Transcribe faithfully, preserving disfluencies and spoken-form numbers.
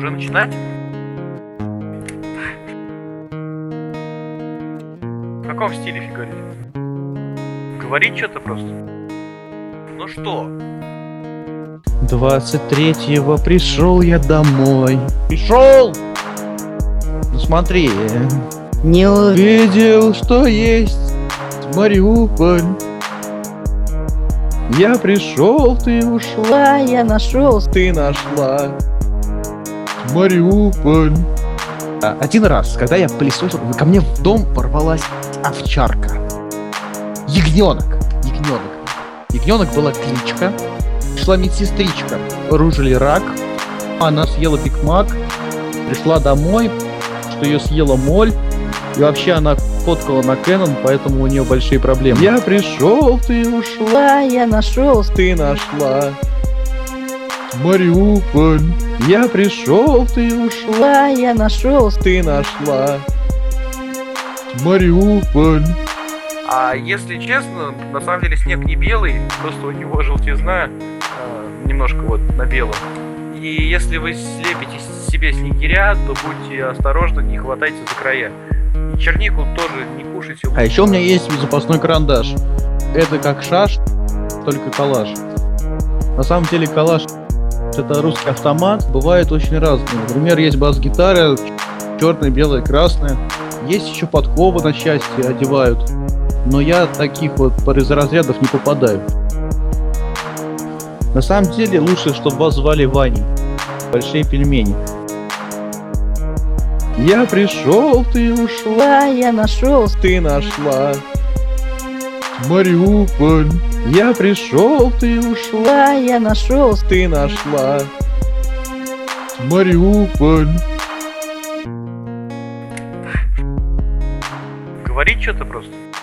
Уже начинать? В каком стиле фигарить? Говорить что-то просто? Ну что? двадцать третьего пришел я домой. Пришел! Ну смотри. Не увидел, что есть Мариуполь. Я пришел, ты ушла. я нашел. Ты нашла Мариуполь. А, один раз, когда я пылесосил, ко мне в дом ворвалась овчарка. Ягненок. Ягненок. Ягненок была кличка. Пришла медсестричка. Оружили рак. Она съела Биг Мак. Пришла домой, что ее съела моль. И вообще она фоткала на Canon, поэтому у нее большие проблемы. Я пришел, ты ушла. я нашел. Ты нашла Мариуполь. Я пришел, ты ушла. я нашел. Ты нашла Мариуполь. А если честно, на самом деле снег не белый, просто у него желтизна э, немножко вот на белом. И если вы слепите себе снегиря, то будьте осторожны, не хватайте за края. И чернику тоже не кушайте. А еще у меня есть запасной карандаш. Это как шаш, только калаш. На самом деле калаш — это русский автомат, бывает очень разный. Например, есть бас-гитара, черная, белая, красная. Есть еще подковы на счастье одевают. Но я таких вот из разрядов не попадаю. На самом деле лучше, чтобы вас звали Ваней. Большие пельмени. Я пришел, ты ушла. я нашел. Ты нашла Мариуполь. Я пришел, ты ушла. я нашел. Ты нашла Мариуполь. Говорить что-то просто?